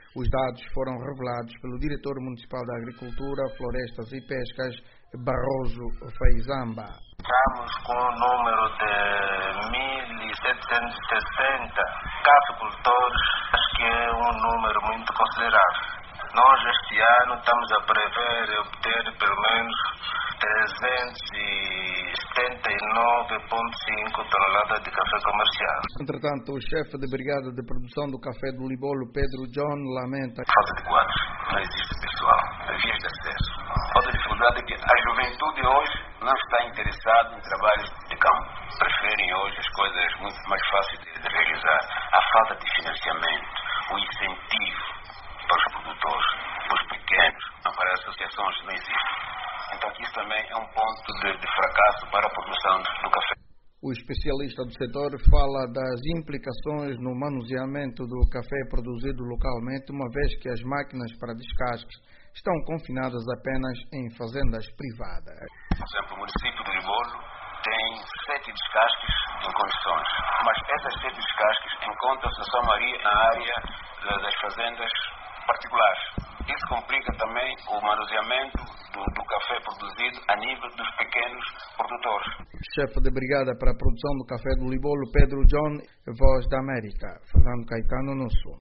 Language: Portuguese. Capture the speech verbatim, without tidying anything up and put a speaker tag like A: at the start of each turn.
A: Os dados foram revelados pelo diretor municipal da Agricultura, Florestas e Pescas, Barroso Feizamba.
B: Estamos com um número de mil setecentos e sessenta caficultores, acho que é um número muito considerável. Nós este ano estamos a prever obter pelo menos trezentos e setenta e nove vírgula cinco toneladas de café comercial.
A: Entretanto, o chefe de brigada de produção do café do Libolo, Pedro John, lamenta
C: falta de quadros, não existe pessoal, vias de acesso. Outra dificuldade é que a juventude hoje não está interessada em trabalhos de campo. Preferem hoje as coisas muito mais fáceis de, de realizar. A falta de financiamento, o incentivo para os produtores, para os pequenos, para as associações não existe. Então aqui isso também é um ponto de, de fracasso para a produção do café.
A: O especialista do setor fala das implicações no manuseamento do café produzido localmente, uma vez que as máquinas para descasques estão confinadas apenas em fazendas privadas.
C: Por exemplo, o município de Libolo tem sete descasques em condições, mas essas sete descasques encontram-se só Maria na área das fazendas particulares. Isso complica também o manuseamento do, do café produzido a nível dos pequenos produtores.
A: Chefe de brigada para a produção do café do Libolo, Pedro John, Voz da América, Fernando Caetano, no Sul.